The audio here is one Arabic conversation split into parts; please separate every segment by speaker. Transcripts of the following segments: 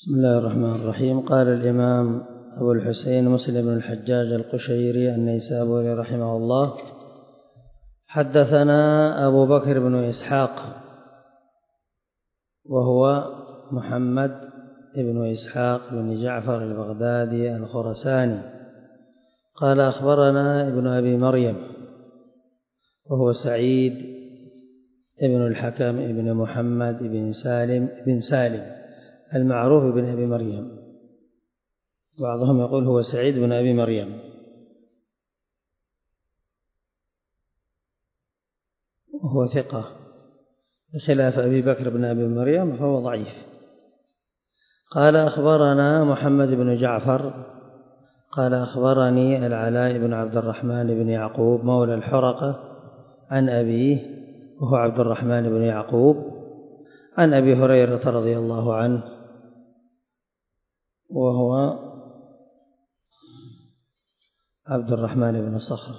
Speaker 1: بسم الله الرحمن الرحيم. قال الإمام أبو الحسين مسلم بن الحجاج القشيري النيسابوري رحمه الله: حدثنا أبو بكر بن إسحاق وهو محمد بن إسحاق بن جعفر البغدادي الخرساني قال: أخبرنا ابن أبي مريم وهو سعيد ابن الحكم ابن محمد بن سالم المعروف بن أبي مريم، بعضهم يقول هو سعيد بن أبي مريم، وهو ثقة بخلاف أبي بكر بن أبي مريم فهو ضعيف. قال: أخبرنا محمد بن جعفر قال: أخبرني العلاء بن عبد الرحمن بن يعقوب مولى الحرقة عن أبيه وهو عبد الرحمن بن يعقوب عن أبي هريرة رضي الله عنه وهو عبد الرحمن بن صخر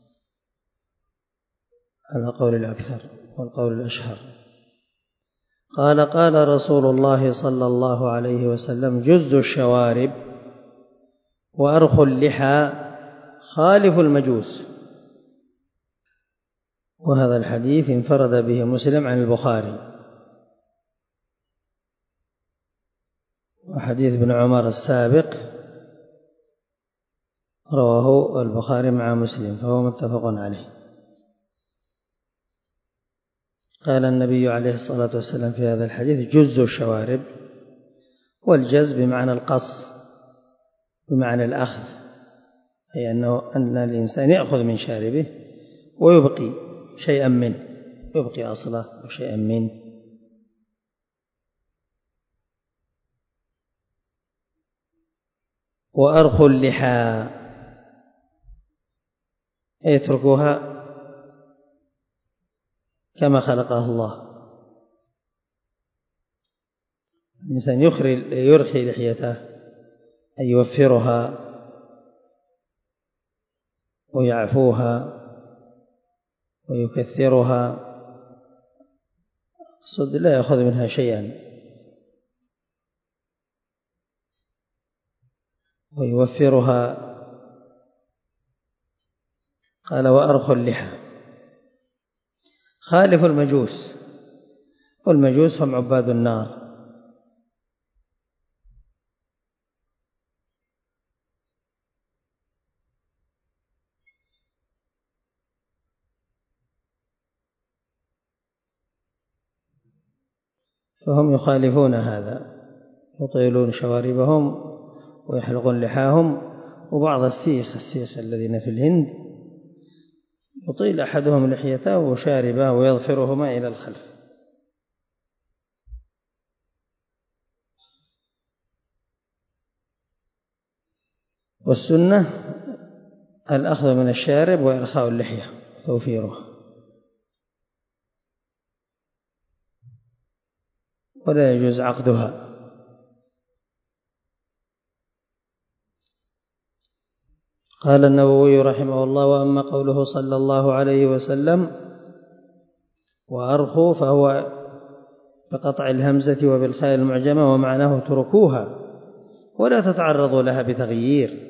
Speaker 1: على قول الأكثر والقول الأشهر. قال: قال رسول الله صلى الله عليه وسلم: جز الشوارب وأرخ اللحى خالف المجوس. وهذا الحديث انفرد به مسلم عن البخاري. وحديث ابن عمر السابق رواه البخاري مع مسلم فهو متفق عليه. قال النبي عليه الصلاة والسلام في هذا الحديث: جز الشوارب، والجز بمعنى القص بمعنى الأخذ، أي أن الإنسان يأخذ من شاربه ويبقي شيئا منه، يبقي أصله وشيئا منه. وأرخ اللحى يتركها كما خلقها الله. الإنسان يرخي لحيته أي يوفرها ويعفوها ويكثرها، الصد لا يأخذ منها شيئا ويوفرها. قال: وأرخ اللحى خالف المجوس، والمجوس هم عباد النار. فهم يخالفون هذا، يطيلون شواربهم ويحلقون لحاهم. وبعض السيخ الذين في الهند يطيل أحدهم لحيته وشاربه ويظفرهما إلى الخلف. والسنة الأخذ من الشارب وإرخاء اللحية توفيرها، ولا يجوز عقدها. قال النووي رحمه الله: وأما قوله صلى الله عليه وسلم وأرخوا فهو بقطع الهمزة وبالخاء المعجمة، ومعناه تركوها ولا تتعرضوا لها بتغيير.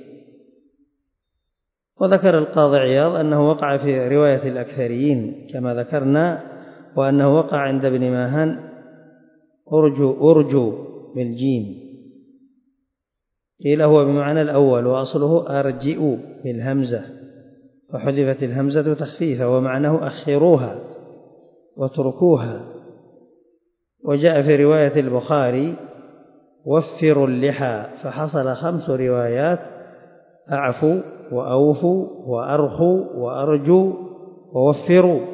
Speaker 1: وذكر القاضي عياض أنه وقع في رواية الأكثرين كما ذكرنا، وأنه وقع عند ابن ماهان أرجو بالجيم، قيل هو بمعنى الأول وأصله أرجئوا بالهمزة فحذفت الهمزة تخفيفا، ومعناه أخروها وتركوها. وجاء في رواية البخاري وفروا اللحى، فحصل 5 روايات: أعفوا وأوفوا وأرخوا وأرجوا ووفروا.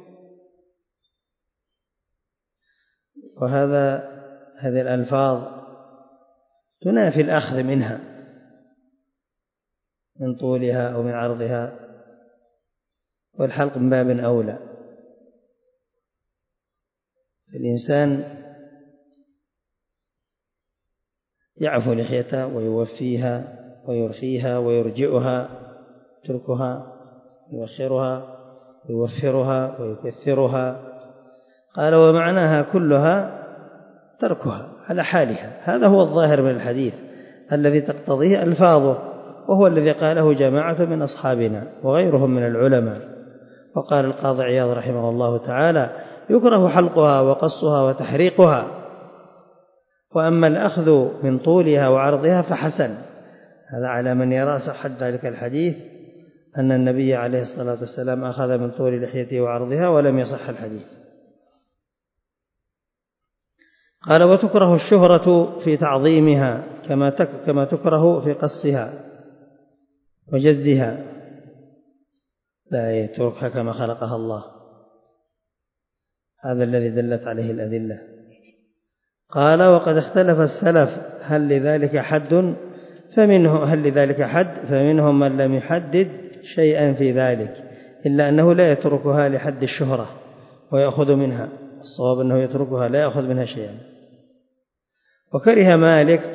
Speaker 1: هذه الألفاظ تنافي الأخذ منها من طولها أو من عرضها، والحلق من باب أولى. الإنسان يعفو لحيته ويوفيها ويرخيها ويرجئها، يتركها يوخرها ويوفرها ويكثرها. قال: ومعناها كلها تركها على حالها. هذا هو الظاهر من الحديث الذي تقتضيه ألفاظه، وهو الذي قاله جماعة من أصحابنا وغيرهم من العلماء. وقال القاضي عياض رحمه الله تعالى: يكره حلقها وقصها وتحريقها، وأما الأخذ من طولها وعرضها فحسن. هذا على من يرى صحة ذلك الحديث أن النبي عليه الصلاة والسلام أخذ من طول لحيته وعرضها، ولم يصح الحديث. قال: وتكره الشهرة في تعظيمها كما تكره في قصها وجزها، لا يتركها كما خلقها الله. هذا الذي دلت عليه الأدلة. قال: وقد اختلف السلف هل لذلك حد، فمنهم من لم يحدد شيئا في ذلك، إلا أنه لا يتركها لحد الشهرة ويأخذ منها. الصواب أنه يتركها لا يأخذ منها شيئا. وكره مالك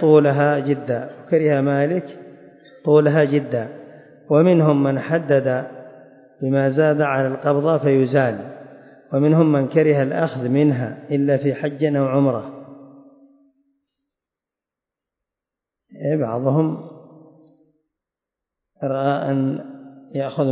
Speaker 1: طولها جدا، ومنهم من حدد بما زاد على القبضة فيزال، ومنهم من كره الأخذ منها إلا في حج أو عمرة. بعضهم رأى أن يأخذ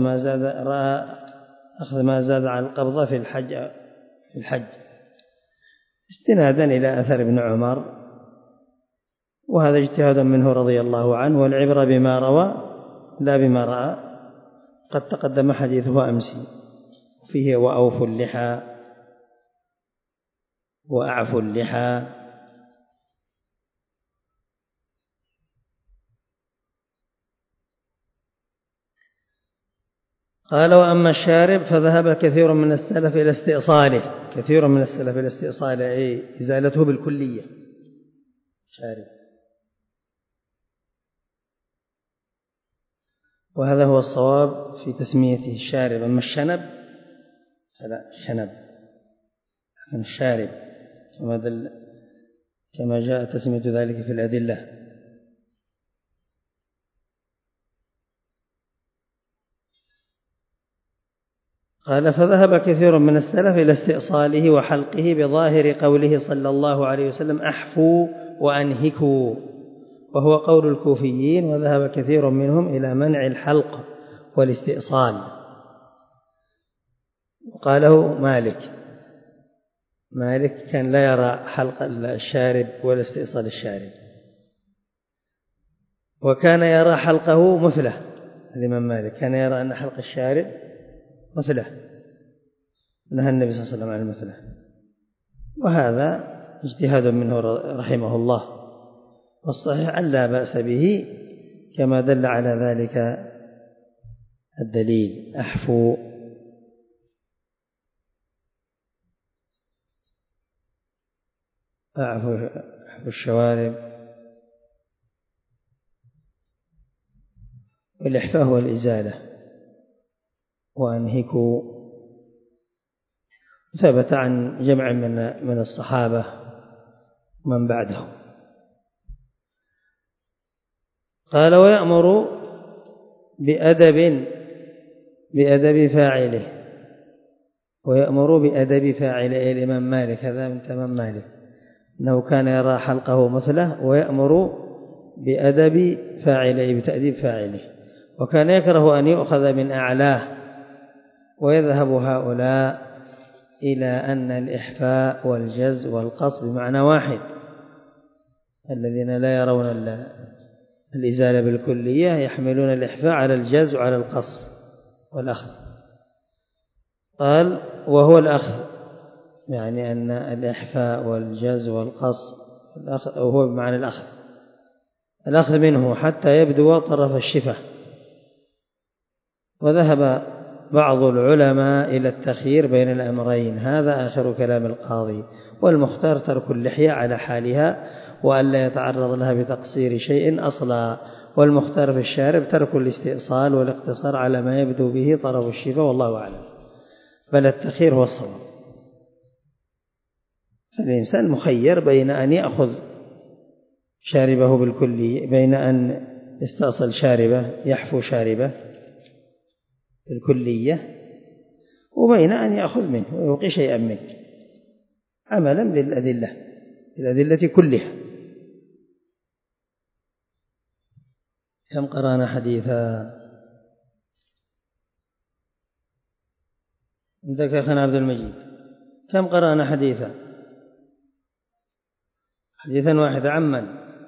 Speaker 1: أخذ ما زاد على القبضة في الحج استنادا إلى أثر ابن عمر، وهذا اجتهاد منه رضي الله عنه، والعبرة بما روى لا بما رأى. قد تقدم حديثه أمسي فيه: وأوفوا اللحى وأعفوا اللحى. قال: وأما الشارب فذهب كثير من السلف إلى استئصاله، أي إزالته بالكلية. شارب، وهذا هو الصواب في تسميته الشارب. أما الشنب فلا، الشنب لكن الشارب كما جاء تسمية ذلك في الأدلة. قال: فذهب كثير من السلف إلى استئصاله وحلقه بظاهر قوله صلى الله عليه وسلم: أحفوا وأنهكوا، وهو قول الكوفيين. وذهب كثير منهم إلى منع الحلق والاستئصال، وقاله مالك كان لا يرى حلق الشارب ولا استئصال الشارب، وكان يرى حلقه مثله. الإمام مالك كان يرى أن حلق الشارب مثله، نهى النبي صلى الله عليه وسلم عن المثله، وهذا اجتهاد منه رحمه الله، والصحيح أن لا بأس به كما دل على ذلك الدليل: أحفوا. الشوارب. والإحفاء هو الإزالة. وأنهكوا ثبت عن جمع من الصحابة من بعدهم. قال: ويأمر بأدب فاعله. ويأمر بأدب فاعله الإمام مالك، هذا من تمام مالك، أنه كان يرى حلقه مثله، ويأمر بأدب فاعله، بتأديب فاعله. وكان يكره أن يؤخذ من أعلاه. ويذهب هؤلاء إلى أن الإحفاء والجز والقص بمعنى واحد. الذين لا يرون الإزالة بالكلية يحملون الإحفاء على الجز وعلى القص والأخذ. قال: وهو الأخذ، يعني أن الإحفاء والجز والقص هو بمعنى الأخذ منه حتى يبدو طرف الشفة. وذهب بعض العلماء إلى التخيير بين الأمرين، هذا آخر كلام القاضي. والمختار ترك اللحية على حالها، وألا يتعرض لها بتقصير شيء أصلا. والمختار في الشارب ترك الاستئصال والاقتصار على ما يبدو به طرف الشفة، والله أعلم. بل التخيير هو الصواب. فالإنسان مخير بين أن يأخذ شاربه بالكلية، بين أن يستأصل شاربه، يحفو شاربه بالكلية، وبين أن يأخذ منه ويوقي شيئا منه، عملا بالأدلة كلها. كم قرأنا حديثا؟ عندك أخنا عبد المجيد، كم قرأنا حديثا؟ حديثا واحدا عمن؟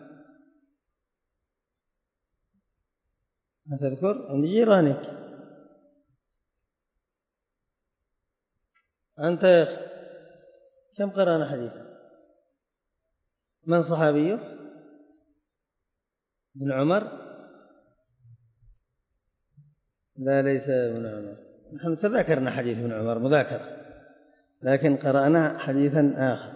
Speaker 1: ما تذكر؟ عند جيرانك. أنت يا أخي كم قرأنا حديثا؟ من صحابيه؟ ابن عمر؟ لا، ليس ابن عمر. نحن تذاكرنا حديث ابن عمر مذاكرة، لكن قرأنا حديثا آخر.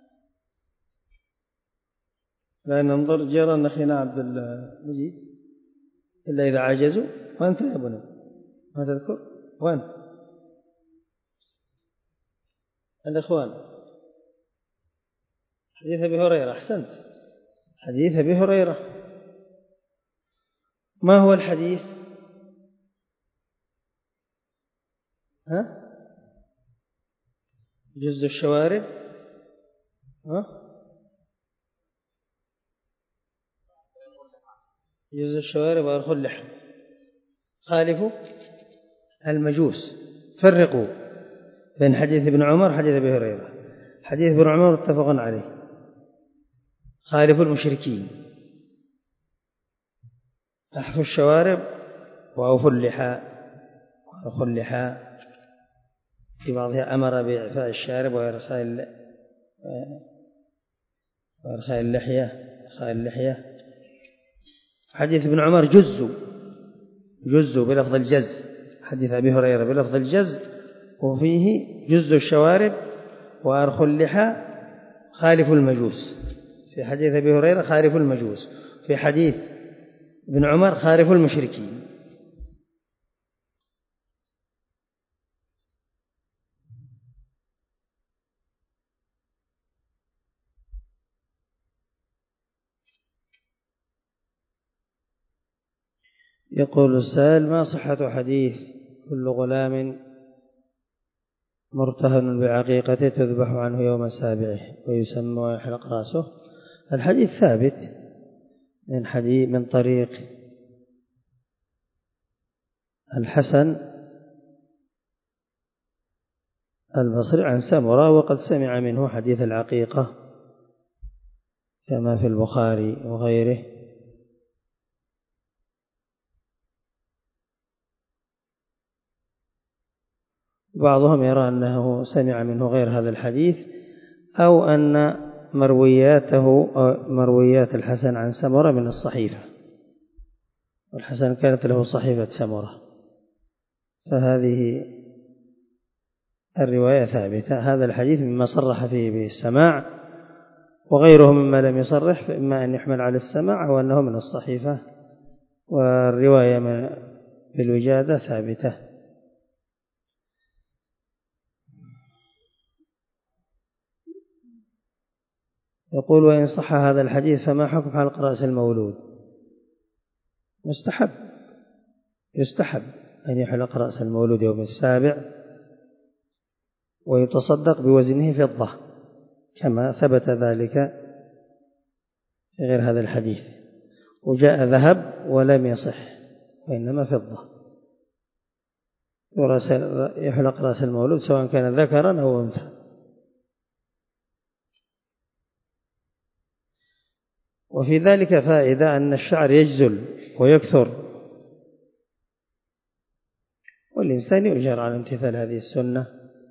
Speaker 1: لا ننظر جيران أخينا عبد المجيد إلا إذا عجزوا. وأنت يا ابني ما تذكر؟ وين الإخوان؟ حديث أبي هريرة. أحسنت، حديث أبي هريرة. ما هو الحديث؟ جز الشوارب. جز الشوارب وأرخ اللحم. خالفوا المجوس. فرقوا بين حديث ابن عمر وحديث أبي هريرة. حديث ابن عمر متفق عليه. خالفوا المشركين. أحفوا الشوارب وأوفوا اللحى. وأرخوا اللحى. في بعضها أمر بإعفاء الشارب وإرخاء اللحية. حديث ابن عمر جزوا بلفظ الجز. حديث أبي هريرة بلفظ الجز، وفيه جز الشوارب وأرخوا اللحى خالف المجوس. في حديث أبي هريرة خالف المجوس، في حديث ابن عمر خالف المشركين. يقول السائل: ما صحة حديث كل غلام مرتهن بعقيقته تذبح عنه يوم سابعه ويسمى ويحلق رأسه؟ الحديث ثابت من طريق الحسن البصري عن سمرة، وقد سمع منه حديث العقيقة كما في البخاري وغيره. بعضهم يرى أنه سمع منه غير هذا الحديث، أو أن مرويات الحسن عن سمرة من الصحيفة، والحسن كانت له صحيفة سمرة، فهذه الرواية ثابتة. هذا الحديث مما صرح فيه بالسماع، وغيره مما لم يصرح، فإما أن يحمل على السماع أو أنه من الصحيفة، والرواية بالوجادة ثابتة. يقول: وإن صح هذا الحديث فما حكم حلق رأس المولود؟ يستحب أن يحلق رأس المولود يوم السابع، ويتصدق بوزنه فضة كما ثبت ذلك في غير هذا الحديث. وجاء ذهب ولم يصح، وإنما فضة. يحلق رأس المولود سواء كان ذكرا أو أنثى. وفي ذلك فائدة أن الشعر يجزل ويكثر، والإنسان يؤجر على امتثال هذه السنة.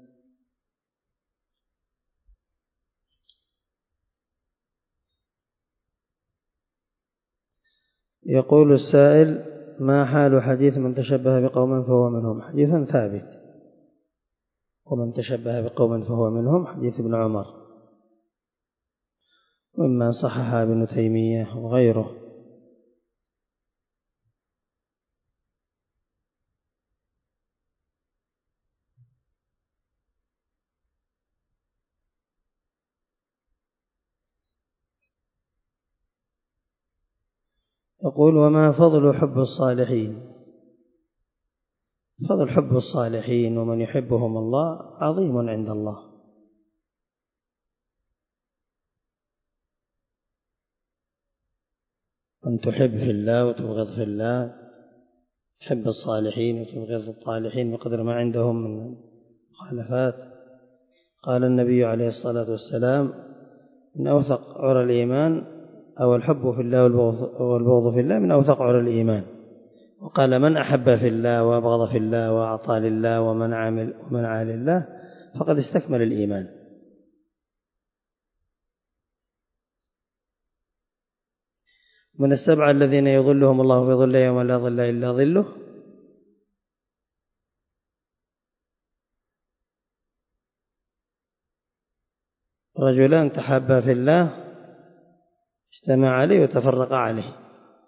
Speaker 1: يقول السائل: ما حال حديث من تشبه بقوم فهو منهم؟ حديث ثابت. ومن تشبه بقوم فهو منهم حديث ابن عمر، مما صححه ابن تيمية وغيره. يقول: وما فضل حب الصالحين؟ فضل حب الصالحين ومن يحبهم الله عظيم عند الله. أن تحب في الله وتبغض في الله، تحب الصالحين وتبغض الطالحين بقدر ما عندهم من مخالفات. قال النبي عليه الصلاة والسلام من أوثق عرى الإيمان، أو الحب في الله والبغض في الله من أوثق عرى الإيمان. وقال من أحب في الله وأبغض في الله وأعطى لله ومنع لله فقد استكمل الإيمان. من السبعة الذين يظلهم الله في ظله يوم لا ظل إلا ظله رجلان تحابا في الله اجتمع عليه وتفرقا عليه.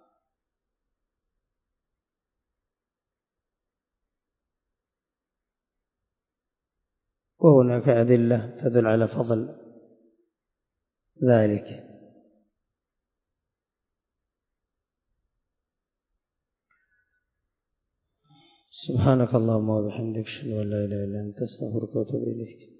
Speaker 1: وهناك أدلة تدل على فضل ذلك. سبحانك اللهم وبحمدك، أشهد أن لا إله إلا أنت، أستغفرك وأتوب إليك.